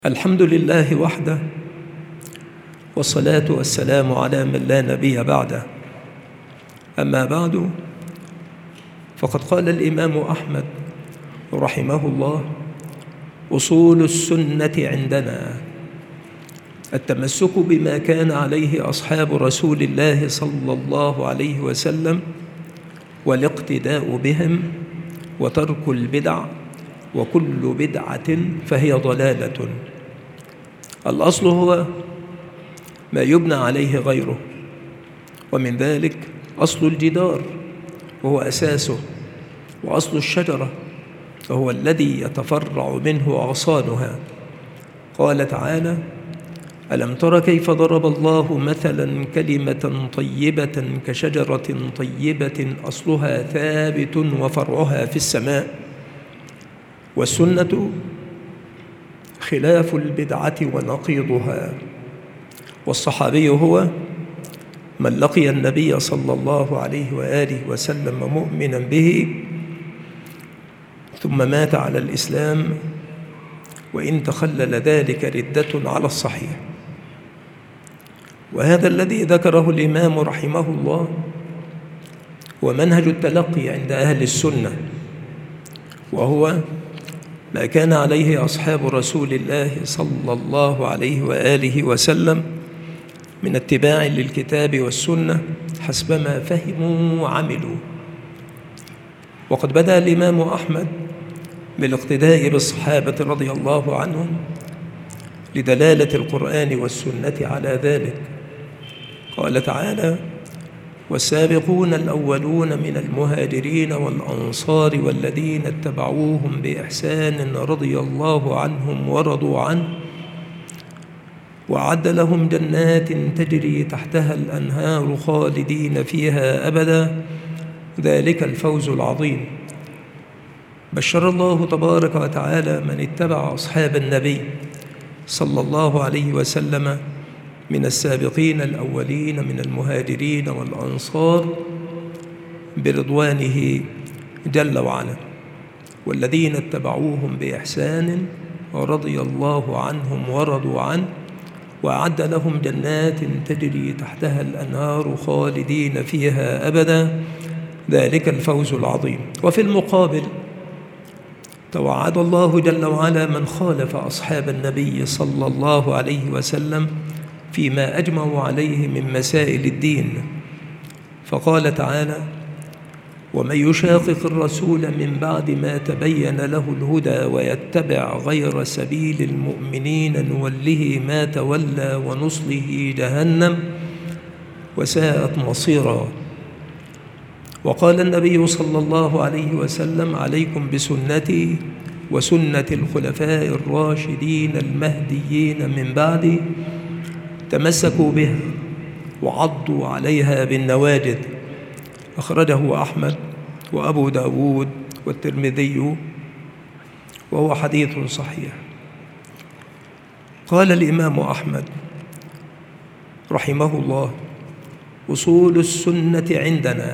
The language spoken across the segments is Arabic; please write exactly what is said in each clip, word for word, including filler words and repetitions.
الحمد لله وحده، والصلاة والسلام على من لا نبي بعده. أما بعد، فقد قال الإمام أحمد رحمه الله: أصول السنة عندنا التمسك بما كان عليه أصحاب رسول الله صلى الله عليه وسلم، والاقتداء بهم، وترك البدع، وكل بدعة فهي ضلالة. الأصل هو ما يبنى عليه غيره، ومن ذلك أصل الجدار وهو أساسه، وأصل الشجرة فهو الذي يتفرع منه أغصانها. قال تعالى: ألم تر كيف ضرب الله مثلا كلمة طيبة كشجرة طيبة أصلها ثابت وفرعها في السماء. والسنة خلاف البدعة ونقيضها. والصحابي هو من لقي النبي صلى الله عليه وآله وسلم مؤمنا به ثم مات على الإسلام، وإن تخلل ذلك ردة على الصحيح. وهذا الذي ذكره الإمام رحمه الله هو منهج التلقي عند أهل السنة، وهو ما كان عليه أصحاب رسول الله صلى الله عليه وآله وسلم من اتباع للكتاب والسنة حسب ما فهموا وعملوا. وقد بدأ الإمام أحمد بالاقتداء بالصحابة رضي الله عنهم لدلالة القرآن والسنة على ذلك. قال تعالى: والسابقون الأولون من المهاجرين والأنصار والذين اتبعوهم بإحسان رضي الله عنهم ورضوا عنه وأعد لهم جنات تجري تحتها الأنهار خالدين فيها أبدا، ذلك الفوز العظيم. بشر الله تبارك وتعالى من اتبع أصحاب النبي صلى الله عليه وسلم من السابقين الأولين من المهاجرين والأنصار برضوانه جل وعلا، والذين اتبعوهم بإحسان رضي الله عنهم ورضوا عنه وأعد لهم جنات تجري تحتها الأنهار خالدين فيها أبدا، ذلك الفوز العظيم. وفي المقابل توعد الله جل وعلا من خالف أصحاب النبي صلى الله عليه وسلم فيما أجمعوا عليه من مسائل الدين. فقال تعالى: ومن يشاقق الرسول من بعد ما تبين له الهدى ويتبع غير سبيل المؤمنين نوله ما تولى ونصله جهنم وساءت مصيرا. وقال النبي صلى الله عليه وسلم: عليكم بسنتي وسنة الخلفاء الراشدين المهديين من بعدي، تمسكوا بها وعضوا عليها بالنواجذ. أخرجه أحمد وأبو داود والترمذي، وهو حديث صحيح. قال الإمام أحمد رحمه الله: أصول السنة عندنا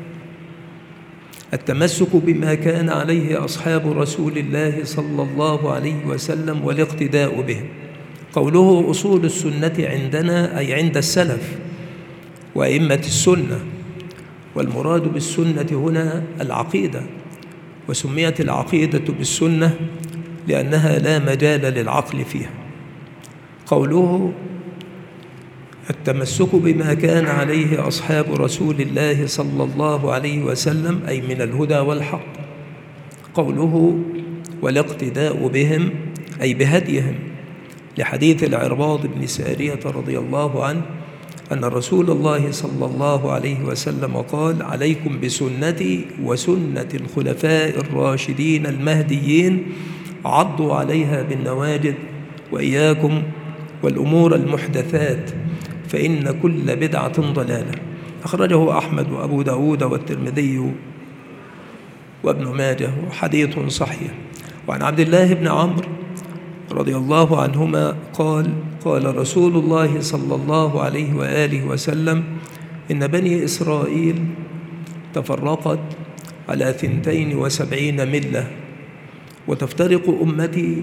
التمسك بما كان عليه أصحاب رسول الله صلى الله عليه وسلم والاقتداء به. قوله أصول السنة عندنا أي عند السلف وأئمة السنة، والمراد بالسنة هنا العقيدة، وسميت العقيدة بالسنة لأنها لا مجال للعقل فيها. قوله التمسك بما كان عليه أصحاب رسول الله صلى الله عليه وسلم أي من الهدى والحق. قوله والاقتداء بهم أي بهديهم، لحديث العرباض بن سارية رضي الله عنه أن رسول الله صلى الله عليه وسلم قال: عليكم بسنتي وسنة الخلفاء الراشدين المهديين، عضوا عليها بالنواجذ، وإياكم والأمور المحدثات فإن كل بدعة ضلالة. أخرجه أحمد وأبو داود والترمذي وابن ماجه، حديث صحيح. وعن عبد الله بن عمرو رضي الله عنهما قال: قال رسول الله صلى الله عليه وآله وسلم: إن بني إسرائيل تفرقت على ثنتين وسبعين ملة، وتفترق أمتي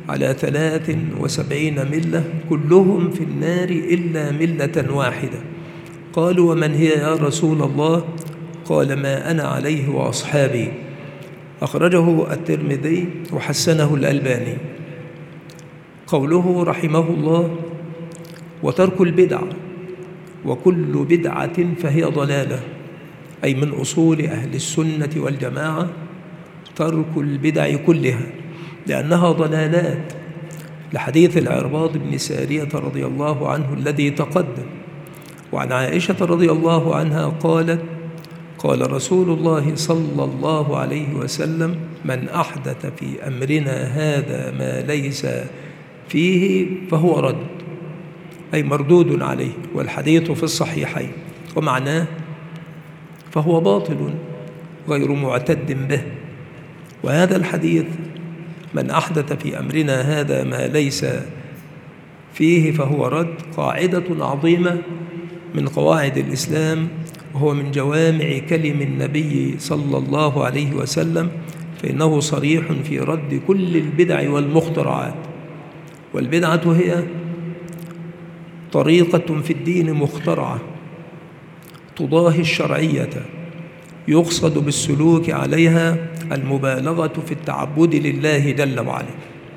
على ثلاث وسبعين ملة كلهم في النار إلا ملة واحدة. قالوا: ومن هي يا رسول الله؟ قال: ما أنا عليه وأصحابي. أخرجه الترمذي وحسنه الألباني. قوله رحمه الله: وترك البدع، وكل بدعة فهي ضلالة، أي من أصول أهل السنة والجماعة ترك البدع كلها لأنها ضلالات، لحديث العرباض بن سارية رضي الله عنه الذي تقدم. وعن عائشة رضي الله عنها قالت: قال رسول الله صلى الله عليه وسلم: من أحدث في أمرنا هذا ما ليس فيه فهو رد، أي مردود عليه، والحديث في الصحيحين. ومعناه فهو باطل غير معتد به. وهذا الحديث من أحدث في أمرنا هذا ما ليس فيه فهو رد قاعدة عظيمة من قواعد الإسلام، وهو من جوامع كلم النبي صلى الله عليه وسلم، فإنه صريح في رد كل البدع والمخترعات. والبدعة هي طريقة في الدين مخترعة تضاهي الشرعية، يقصد بالسلوك عليها المبالغة في التعبد لله جل وعلا.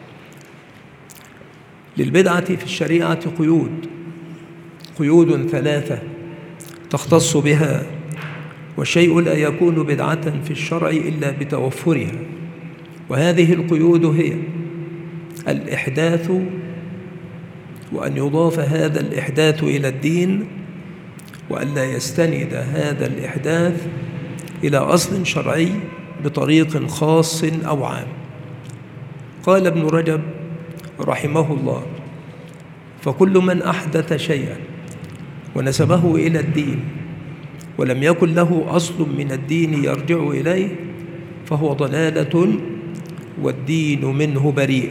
للبدعة في الشريعة قيود قيود ثلاثة تختص بها، والشيء لا يكون بدعة في الشرع إلا بتوفرها. وهذه القيود هي الإحداث، وأن يضاف هذا الإحداث إلى الدين، وأن لا يستند هذا الإحداث إلى أصل شرعي بطريق خاص أو عام. قال ابن رجب رحمه الله: فكل من أحدث شيئا ونسبه إلى الدين ولم يكن له أصل من الدين يرجع إليه فهو ضلالة، والدين منه بريء.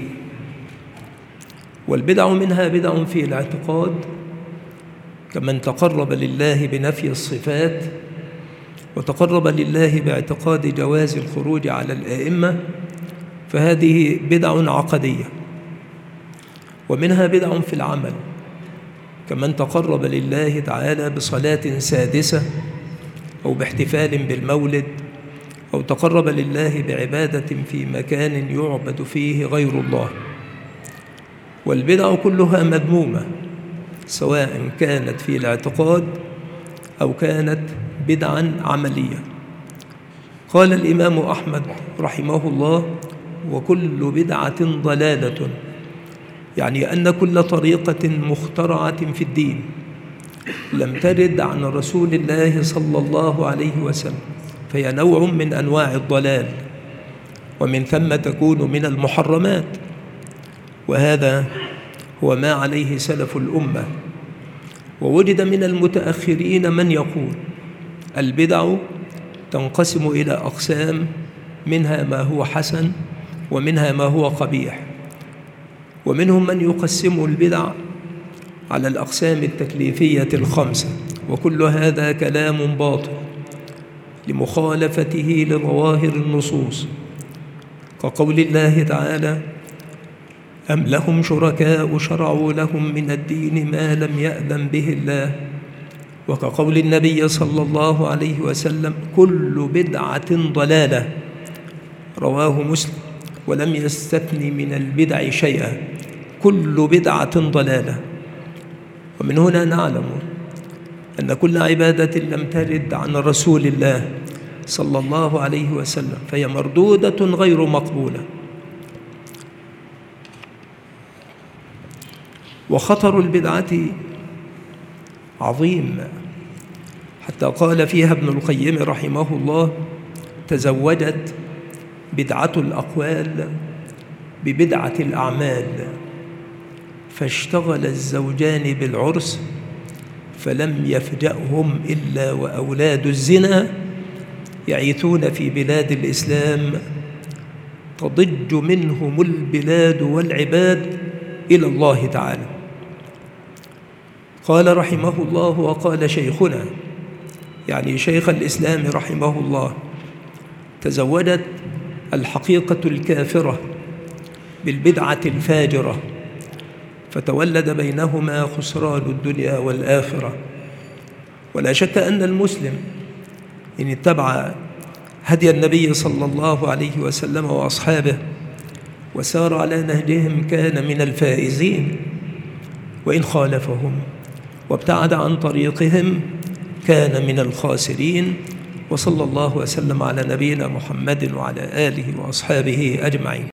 والبدع منها بدع في الاعتقاد، كمن تقرب لله بنفي الصفات، وتقرب لله باعتقاد جواز الخروج على الآئمة، فهذه بدع عقدية. ومنها بدع في العمل، كمن تقرب لله تعالى بصلاة سادسة، أو باحتفال بالمولد، أو تقرب لله بعبادة في مكان يعبد فيه غير الله. والبدع كلها مذمومة، سواء كانت في الاعتقاد أو كانت بدعا عملية. قال الإمام أحمد رحمه الله: وكل بدعة ضلالة، يعني أن كل طريقة مخترعة في الدين لم ترد عن رسول الله صلى الله عليه وسلم فهي نوع من أنواع الضلال، ومن ثم تكون من المحرمات. وهذا هو ما عليه سلف الأمة. ووجد من المتأخرين من يقول: البدع تنقسم إلى أقسام، منها ما هو حسن ومنها ما هو قبيح. ومنهم من يقسم البدع على الأقسام التكليفية الخمسة، وكل هذا كلام باطل لمخالفته لظواهر النصوص، كقول الله تعالى: أم لهم شركاء شرعوا لهم من الدين ما لم يأذن به الله، وكقول النبي صلى الله عليه وسلم: كل بدعة ضلالة، رواه مسلم، ولم يستثن من البدع شيئا، كل بدعة ضلالة. ومن هنا نعلم أن كل عبادة لم ترد عن رسول الله صلى الله عليه وسلم فهي مردودة غير مقبولة. وخطر البدعة عظيم، حتى قال فيها ابن القيم رحمه الله: تزوجت بدعة الأقوال ببدعة الأعمال، فاشتغل الزوجان بالعرس فلم يفجأهم إلا وأولاد الزنا يعيثون في بلاد الإسلام، تضج منهم البلاد والعباد إلى الله تعالى. قال رحمه الله: وقال شيخنا، يعني شيخ الإسلام رحمه الله: تزوجت الحقيقة الكافرة بالبدعة الفاجرة، فتولد بينهما خسران الدنيا والآخرة. ولا شك أن المسلم إن اتبع هدي النبي صلى الله عليه وسلم وأصحابه وسار على نهجهم كان من الفائزين، وإن خالفهم وابتعد عن طريقهم كان من الخاسرين. وصلى الله وسلم على نبينا محمد وعلى آله وأصحابه أجمعين.